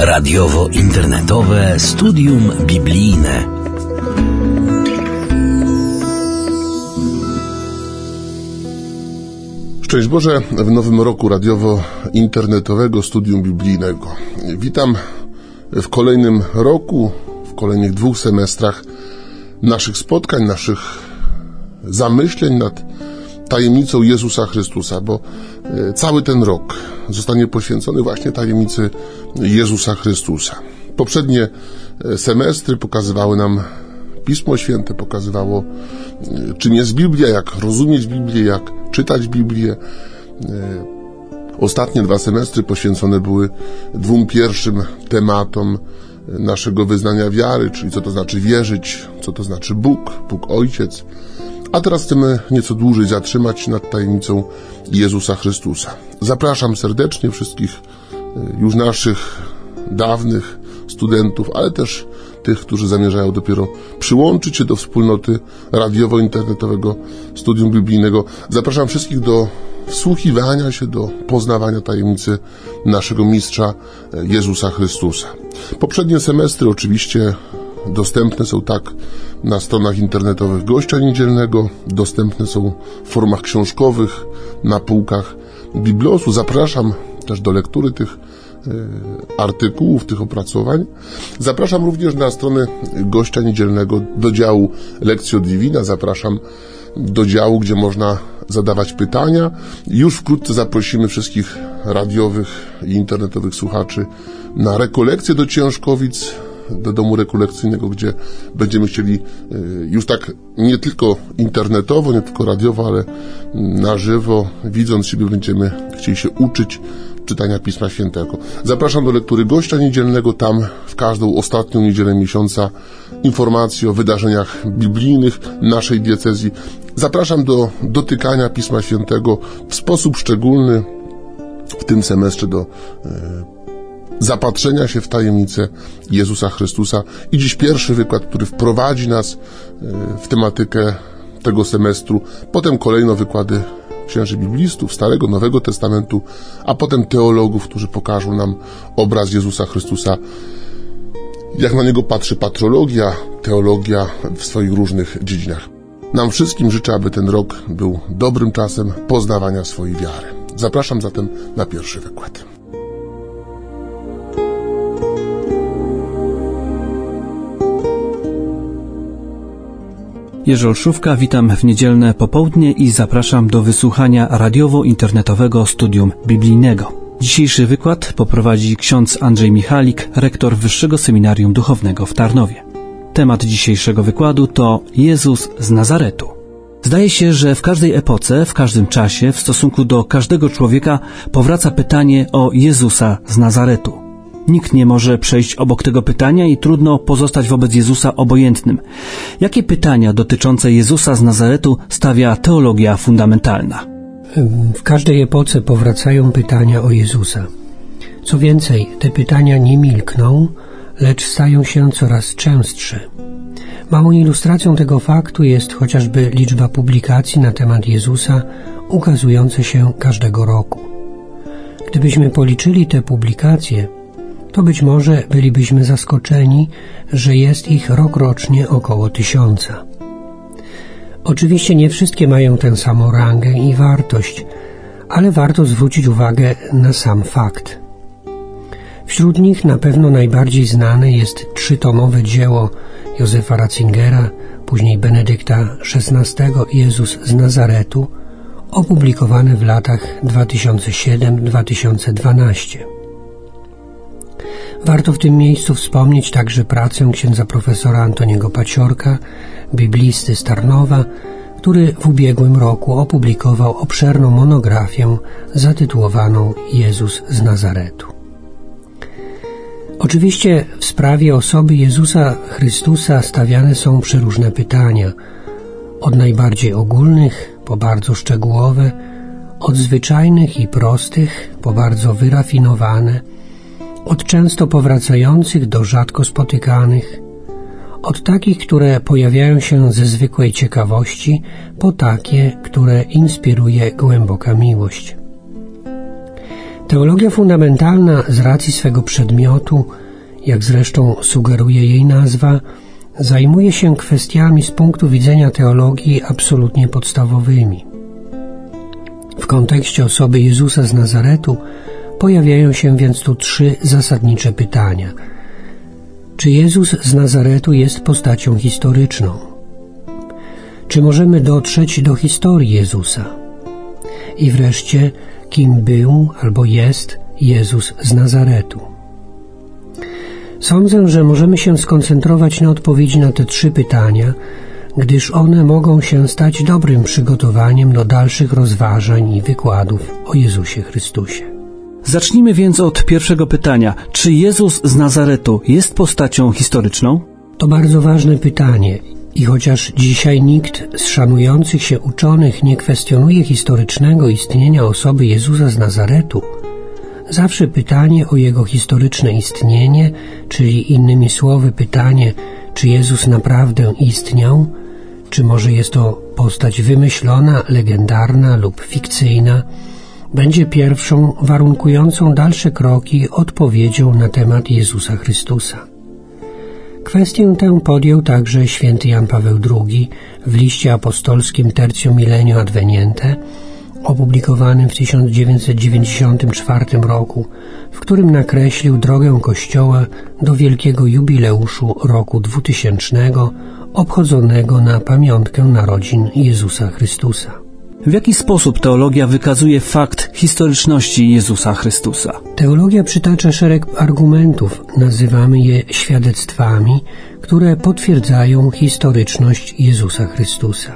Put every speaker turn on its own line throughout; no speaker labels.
Radiowo-internetowe studium biblijne.
Szczęść Boże w nowym roku radiowo-internetowego studium biblijnego. Witam w kolejnym roku, w kolejnych 2 semestrach naszych spotkań, naszych zamyśleń nad tajemnicą Jezusa Chrystusa, bo cały ten rok zostanie poświęcony właśnie tajemnicy Jezusa Chrystusa. Poprzednie semestry pokazywały nam Pismo Święte, pokazywało, czym jest Biblia, jak rozumieć Biblię, jak czytać Biblię. Ostatnie 2 semestry poświęcone były 2 pierwszym tematom naszego wyznania wiary, czyli co to znaczy wierzyć, co to znaczy Bóg Ojciec. A teraz chcemy nieco dłużej zatrzymać nad tajemnicą Jezusa Chrystusa. Zapraszam serdecznie wszystkich już naszych dawnych studentów, ale też tych, którzy zamierzają dopiero przyłączyć się do wspólnoty radiowo-internetowego studium biblijnego. Zapraszam wszystkich do wsłuchiwania się, do poznawania tajemnicy naszego Mistrza Jezusa Chrystusa. Poprzednie semestry oczywiście dostępne są tak na stronach internetowych Gościa Niedzielnego, dostępne są w formach książkowych na półkach Biblosu. Zapraszam też do lektury tych artykułów, tych opracowań. Zapraszam również na stronę Gościa Niedzielnego do działu Lectio Divina. Zapraszam do działu, gdzie można zadawać pytania. Już wkrótce zaprosimy wszystkich radiowych i internetowych słuchaczy na rekolekcję do Ciężkowic, do domu rekolekcyjnego, gdzie będziemy chcieli już tak nie tylko internetowo, nie tylko radiowo, ale na żywo, widząc siebie, będziemy chcieli się uczyć czytania Pisma Świętego. Zapraszam do lektury Gościa Niedzielnego, tam w każdą ostatnią niedzielę miesiąca informacje o wydarzeniach biblijnych naszej diecezji. Zapraszam do dotykania Pisma Świętego w sposób szczególny w tym semestrze, do zapatrzenia się w tajemnicę Jezusa Chrystusa. I dziś pierwszy wykład, który wprowadzi nas w tematykę tego semestru. Potem kolejno wykłady księży biblistów Starego, Nowego Testamentu, a potem teologów, którzy pokażą nam obraz Jezusa Chrystusa, jak na Niego patrzy patrologia, teologia w swoich różnych dziedzinach. Nam wszystkim życzę, aby ten rok był dobrym czasem poznawania swojej wiary. Zapraszam zatem na pierwszy wykład.
Jerzy Olszówka, witam w niedzielne popołudnie i zapraszam do wysłuchania radiowo-internetowego studium biblijnego. Dzisiejszy wykład poprowadzi ksiądz Andrzej Michalik, rektor Wyższego Seminarium Duchownego w Tarnowie. Temat dzisiejszego wykładu to Jezus z Nazaretu. Zdaje się, że w każdej epoce, w każdym czasie, w stosunku do każdego człowieka powraca pytanie o Jezusa z Nazaretu. Nikt nie może przejść obok tego pytania i trudno pozostać wobec Jezusa obojętnym. Jakie pytania dotyczące Jezusa z Nazaretu stawia teologia fundamentalna?
W każdej epoce powracają pytania o Jezusa. Co więcej, te pytania nie milkną, lecz stają się coraz częstsze. Małą ilustracją tego faktu jest chociażby liczba publikacji na temat Jezusa ukazujące się każdego roku. Gdybyśmy policzyli te publikacje, to być może bylibyśmy zaskoczeni, że jest ich rokrocznie około 1000. Oczywiście nie wszystkie mają tę samą rangę i wartość, ale warto zwrócić uwagę na sam fakt. Wśród nich na pewno najbardziej znane jest 3-tomowe dzieło Józefa Ratzingera, później Benedykta XVI, Jezus z Nazaretu, opublikowane w latach 2007-2012. Warto w tym miejscu wspomnieć także pracę księdza profesora Antoniego Paciorka, biblisty z Tarnowa, który w ubiegłym roku opublikował obszerną monografię zatytułowaną Jezus z Nazaretu. Oczywiście w sprawie osoby Jezusa Chrystusa stawiane są przeróżne pytania, od najbardziej ogólnych po bardzo szczegółowe, od zwyczajnych i prostych po bardzo wyrafinowane, od często powracających do rzadko spotykanych, od takich, które pojawiają się ze zwykłej ciekawości, po takie, które inspiruje głęboka miłość. Teologia fundamentalna z racji swego przedmiotu, jak zresztą sugeruje jej nazwa, zajmuje się kwestiami z punktu widzenia teologii absolutnie podstawowymi. W kontekście osoby Jezusa z Nazaretu pojawiają się więc tu 3 zasadnicze pytania. Czy Jezus z Nazaretu jest postacią historyczną? Czy możemy dotrzeć do historii Jezusa? I wreszcie, kim był albo jest Jezus z Nazaretu? Sądzę, że możemy się skoncentrować na odpowiedzi na te 3 pytania, gdyż one mogą się stać dobrym przygotowaniem do dalszych rozważań i wykładów o Jezusie Chrystusie.
Zacznijmy więc od pierwszego pytania. Czy Jezus z Nazaretu jest postacią historyczną?
To bardzo ważne pytanie i chociaż dzisiaj nikt z szanujących się uczonych nie kwestionuje historycznego istnienia osoby Jezusa z Nazaretu, zawsze pytanie o Jego historyczne istnienie, czyli innymi słowy pytanie, czy Jezus naprawdę istniał, czy może jest to postać wymyślona, legendarna lub fikcyjna, będzie pierwszą warunkującą dalsze kroki odpowiedzią na temat Jezusa Chrystusa. Kwestię tę podjął także święty Jan Paweł II w liście apostolskim Tertium Millenium Adveniente, opublikowanym w 1994 roku, w którym nakreślił drogę Kościoła do wielkiego jubileuszu roku 2000, obchodzonego na pamiątkę narodzin Jezusa Chrystusa.
W jaki sposób teologia wykazuje fakt historyczności Jezusa Chrystusa?
Teologia przytacza szereg argumentów, nazywamy je świadectwami, które potwierdzają historyczność Jezusa Chrystusa.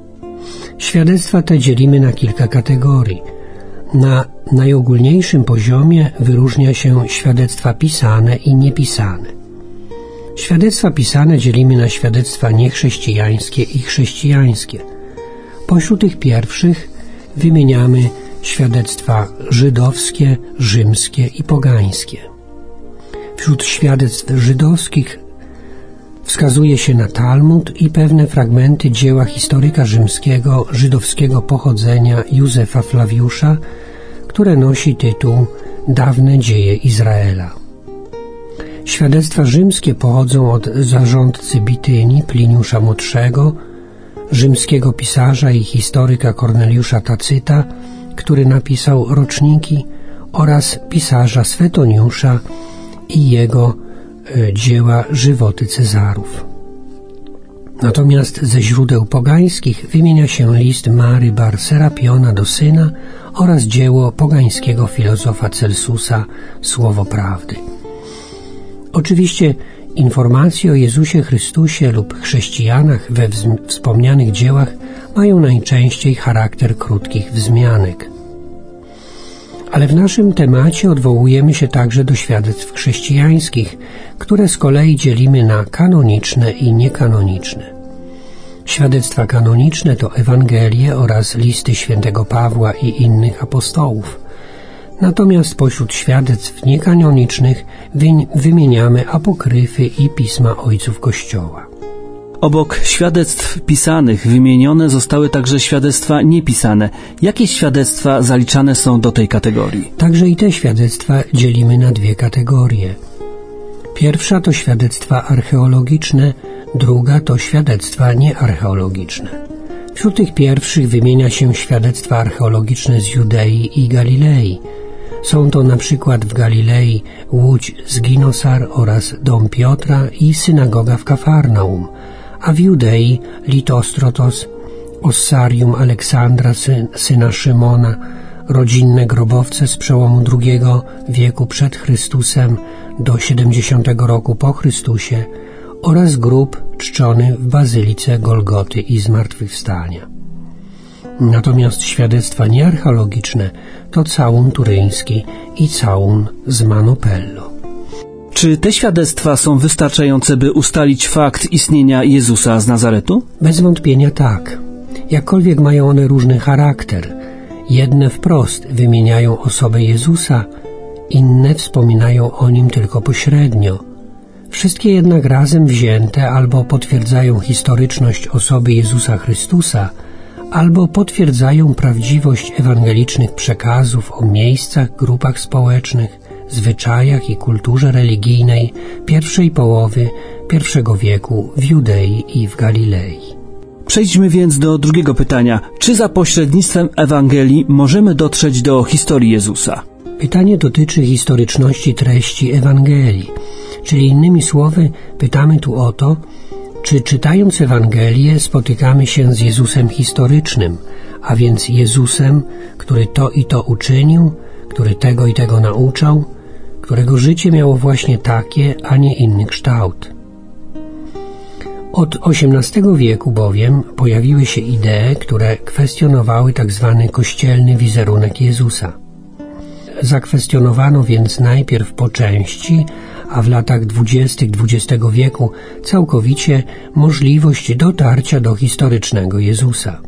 Świadectwa te dzielimy na kilka kategorii. Na najogólniejszym poziomie wyróżnia się świadectwa pisane i niepisane. Świadectwa pisane dzielimy na świadectwa niechrześcijańskie i chrześcijańskie. Pośród tych pierwszych wymieniamy świadectwa żydowskie, rzymskie i pogańskie. Wśród świadectw żydowskich wskazuje się na Talmud i pewne fragmenty dzieła historyka rzymskiego żydowskiego pochodzenia Józefa Flawiusza, które nosi tytuł Dawne dzieje Izraela. Świadectwa rzymskie pochodzą od zarządcy Bitynii Pliniusza Młodszego, rzymskiego pisarza i historyka Korneliusza Tacyta, który napisał roczniki, oraz pisarza Swetoniusza i jego dzieła Żywoty Cezarów. Natomiast ze źródeł pogańskich wymienia się list Mary bar Serapiona do syna oraz dzieło pogańskiego filozofa Celsusa Słowo Prawdy. Oczywiście informacje o Jezusie Chrystusie lub chrześcijanach we wspomnianych dziełach mają najczęściej charakter krótkich wzmianek. Ale w naszym temacie odwołujemy się także do świadectw chrześcijańskich, które z kolei dzielimy na kanoniczne i niekanoniczne. Świadectwa kanoniczne to Ewangelie oraz listy świętego Pawła i innych apostołów. Natomiast pośród świadectw niekanonicznych wymieniamy apokryfy i pisma ojców Kościoła.
Obok świadectw pisanych wymienione zostały także świadectwa niepisane. Jakie świadectwa zaliczane są do tej kategorii?
Także i te świadectwa dzielimy na 2 kategorie. Pierwsza to świadectwa archeologiczne, druga to świadectwa niearcheologiczne. Wśród tych pierwszych wymienia się świadectwa archeologiczne z Judei i Galilei. Są to na przykład w Galilei łódź z Ginosar oraz dom Piotra i synagoga w Kafarnaum, a w Judei Litostrotos, Ossarium Aleksandra, syna Szymona, rodzinne grobowce z przełomu II wieku przed Chrystusem do 70 roku po Chrystusie oraz grób czczony w Bazylice Golgoty i Zmartwychwstania. Natomiast świadectwa niearcheologiczne to całun turyński i całun z Manopello.
Czy te świadectwa są wystarczające, by ustalić fakt istnienia Jezusa z Nazaretu?
Bez wątpienia tak. Jakkolwiek mają one różny charakter. Jedne wprost wymieniają osobę Jezusa, inne wspominają o Nim tylko pośrednio. Wszystkie jednak razem wzięte albo potwierdzają historyczność osoby Jezusa Chrystusa, albo potwierdzają prawdziwość ewangelicznych przekazów o miejscach, grupach społecznych, zwyczajach i kulturze religijnej pierwszej połowy I wieku w Judei i w Galilei.
Przejdźmy więc do drugiego pytania. Czy za pośrednictwem Ewangelii możemy dotrzeć do historii Jezusa?
Pytanie dotyczy historyczności treści Ewangelii, czyli innymi słowy pytamy tu o to, czy czytając Ewangelię spotykamy się z Jezusem historycznym, a więc Jezusem, który to i to uczynił, który tego i tego nauczał, którego życie miało właśnie takie, a nie inny kształt. Od XVIII wieku bowiem pojawiły się idee, które kwestionowały tzw. kościelny wizerunek Jezusa. Zakwestionowano więc najpierw po części, a w latach 20. XX wieku całkowicie możliwość dotarcia do historycznego Jezusa.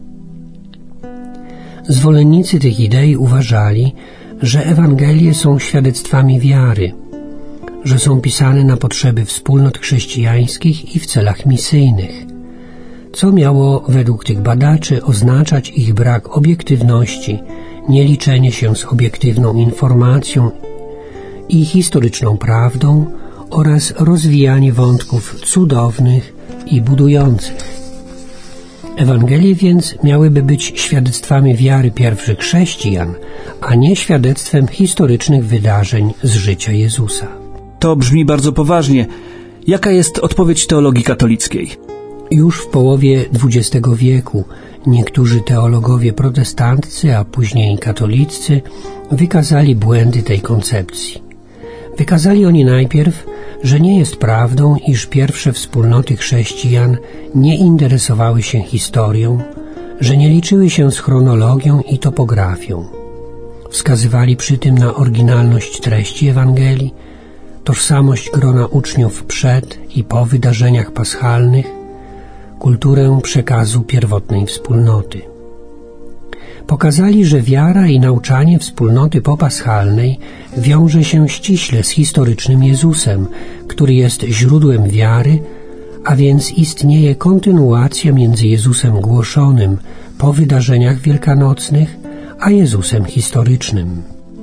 Zwolennicy tych idei uważali, że Ewangelie są świadectwami wiary, że są pisane na potrzeby wspólnot chrześcijańskich i w celach misyjnych, co miało według tych badaczy oznaczać ich brak obiektywności, nieliczenie się z obiektywną informacją i historyczną prawdą oraz rozwijanie wątków cudownych i budujących. Ewangelie więc miałyby być świadectwami wiary pierwszych chrześcijan, a nie świadectwem historycznych wydarzeń z życia Jezusa.
To brzmi bardzo poważnie. Jaka jest odpowiedź teologii katolickiej?
Już w połowie XX wieku niektórzy teologowie protestanccy, a później katoliccy wykazali błędy tej koncepcji. Wykazali oni najpierw, że nie jest prawdą, iż pierwsze wspólnoty chrześcijan nie interesowały się historią, że nie liczyły się z chronologią i topografią. Wskazywali przy tym na oryginalność treści Ewangelii, tożsamość grona uczniów przed i po wydarzeniach paschalnych, kulturę przekazu pierwotnej wspólnoty. Pokazali, że wiara i nauczanie wspólnoty popaschalnej wiąże się ściśle z historycznym Jezusem, który jest źródłem wiary, a więc istnieje kontynuacja między Jezusem głoszonym po wydarzeniach wielkanocnych, a Jezusem historycznym.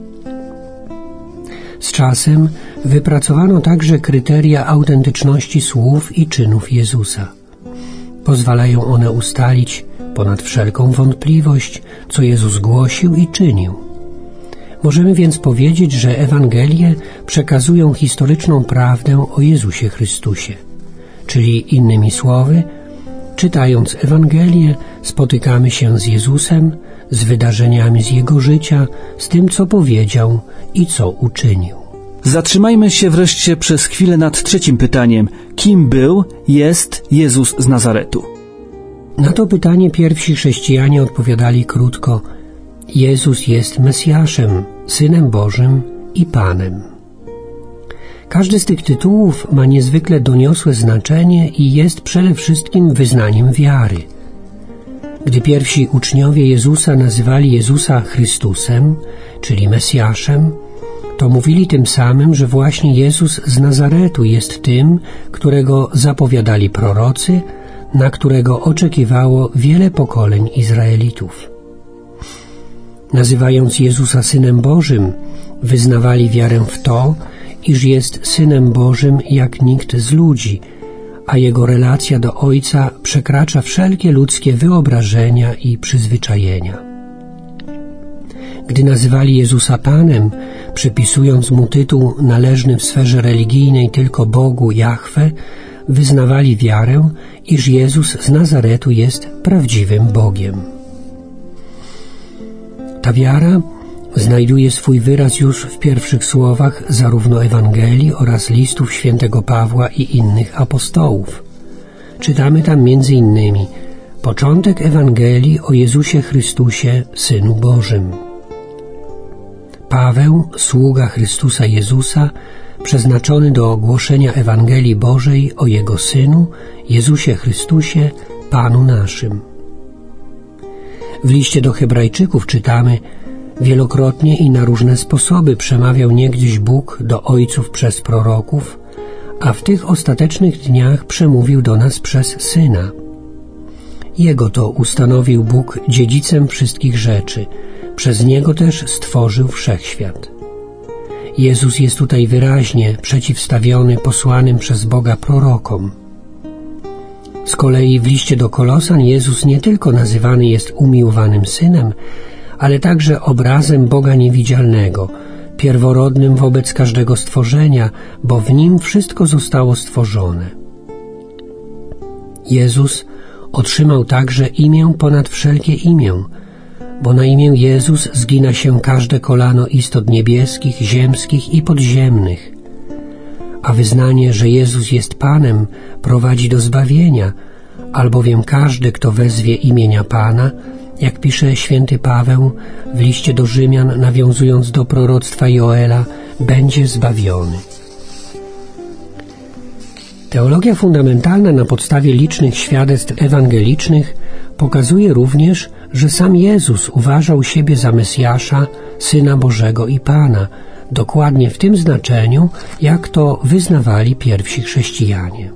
Z czasem wypracowano także kryteria autentyczności słów i czynów Jezusa. Pozwalają one ustalić ponad wszelką wątpliwość, co Jezus głosił i czynił. Możemy więc powiedzieć, że Ewangelie przekazują historyczną prawdę o Jezusie Chrystusie. Czyli innymi słowy, czytając Ewangelię, spotykamy się z Jezusem, z wydarzeniami z Jego życia, z tym, co powiedział i co uczynił.
Zatrzymajmy się wreszcie przez chwilę nad trzecim pytaniem. Kim był, jest Jezus z Nazaretu?
Na to pytanie pierwsi chrześcijanie odpowiadali krótko: Jezus jest Mesjaszem, Synem Bożym i Panem. Każdy z tych tytułów ma niezwykle doniosłe znaczenie i jest przede wszystkim wyznaniem wiary. Gdy pierwsi uczniowie Jezusa nazywali Jezusa Chrystusem, czyli Mesjaszem, to mówili tym samym, że właśnie Jezus z Nazaretu jest tym, którego zapowiadali prorocy, na którego oczekiwało wiele pokoleń Izraelitów. Nazywając Jezusa Synem Bożym, wyznawali wiarę w to, iż jest Synem Bożym jak nikt z ludzi, a Jego relacja do Ojca przekracza wszelkie ludzkie wyobrażenia i przyzwyczajenia. Gdy nazywali Jezusa Panem, przypisując Mu tytuł należny w sferze religijnej tylko Bogu Jahwe, wyznawali wiarę, iż Jezus z Nazaretu jest prawdziwym Bogiem. Ta wiara znajduje swój wyraz już w pierwszych słowach zarówno Ewangelii oraz listów świętego Pawła i innych apostołów. Czytamy tam m.in. początek Ewangelii o Jezusie Chrystusie, Synu Bożym. Paweł, sługa Chrystusa Jezusa, przeznaczony do ogłoszenia Ewangelii Bożej o Jego Synu, Jezusie Chrystusie, Panu naszym. W liście do Hebrajczyków czytamy: wielokrotnie i na różne sposoby przemawiał niegdyś Bóg do ojców przez proroków, a w tych ostatecznych dniach przemówił do nas przez Syna. Jego to ustanowił Bóg dziedzicem wszystkich rzeczy. Przez Niego też stworzył wszechświat. Jezus jest tutaj wyraźnie przeciwstawiony posłanym przez Boga prorokom. Z kolei w liście do Kolosan Jezus nie tylko nazywany jest umiłowanym Synem, ale także obrazem Boga niewidzialnego, pierworodnym wobec każdego stworzenia, bo w Nim wszystko zostało stworzone. Jezus otrzymał także imię ponad wszelkie imię, bo na imię Jezus zgina się każde kolano istot niebieskich, ziemskich i podziemnych. A wyznanie, że Jezus jest Panem, prowadzi do zbawienia, albowiem każdy, kto wezwie imienia Pana, jak pisze święty Paweł w liście do Rzymian, nawiązując do proroctwa Joela, będzie zbawiony. Teologia fundamentalna na podstawie licznych świadectw ewangelicznych pokazuje również, że sam Jezus uważał siebie za Mesjasza, Syna Bożego i Pana, dokładnie w tym znaczeniu, jak to wyznawali pierwsi chrześcijanie.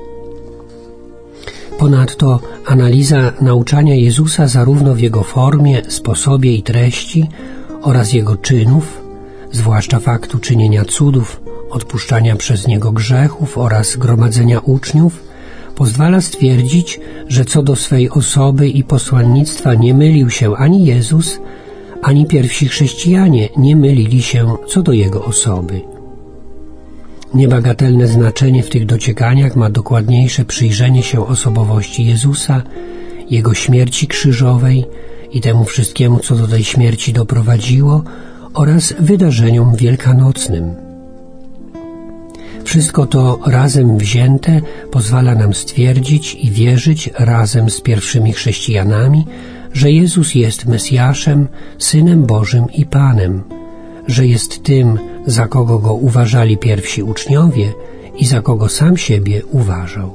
Ponadto analiza nauczania Jezusa zarówno w Jego formie, sposobie i treści oraz Jego czynów, zwłaszcza faktu czynienia cudów, odpuszczania przez Niego grzechów oraz gromadzenia uczniów, pozwala stwierdzić, że co do swej osoby i posłannictwa nie mylił się ani Jezus, ani pierwsi chrześcijanie nie mylili się co do Jego osoby. Niebagatelne znaczenie w tych dociekaniach ma dokładniejsze przyjrzenie się osobowości Jezusa, Jego śmierci krzyżowej i temu wszystkiemu, co do tej śmierci doprowadziło, oraz wydarzeniom wielkanocnym. Wszystko to razem wzięte pozwala nam stwierdzić i wierzyć razem z pierwszymi chrześcijanami, że Jezus jest Mesjaszem, Synem Bożym i Panem, że jest tym, za kogo Go uważali pierwsi uczniowie i za kogo sam siebie uważał.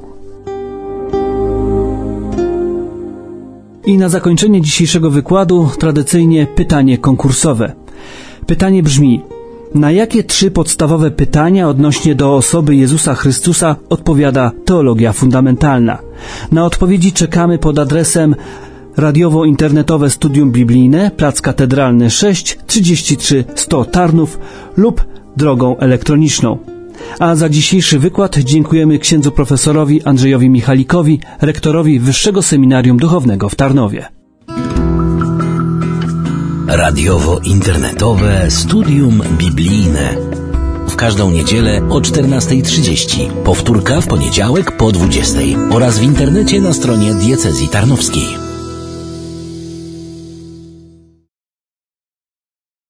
I na zakończenie dzisiejszego wykładu tradycyjnie pytanie konkursowe. Pytanie brzmi: na jakie 3 podstawowe pytania odnośnie do osoby Jezusa Chrystusa odpowiada teologia fundamentalna? Na odpowiedzi czekamy pod adresem radiowo-internetowe Studium Biblijne, Plac Katedralny 6, 33 100 Tarnów lub drogą elektroniczną. A za dzisiejszy wykład dziękujemy księdzu profesorowi Andrzejowi Michalikowi, rektorowi Wyższego Seminarium Duchownego w Tarnowie.
Radiowo-internetowe Studium Biblijne. W każdą niedzielę o 14:30. Powtórka w poniedziałek po 20:00 oraz w internecie na stronie Diecezji Tarnowskiej.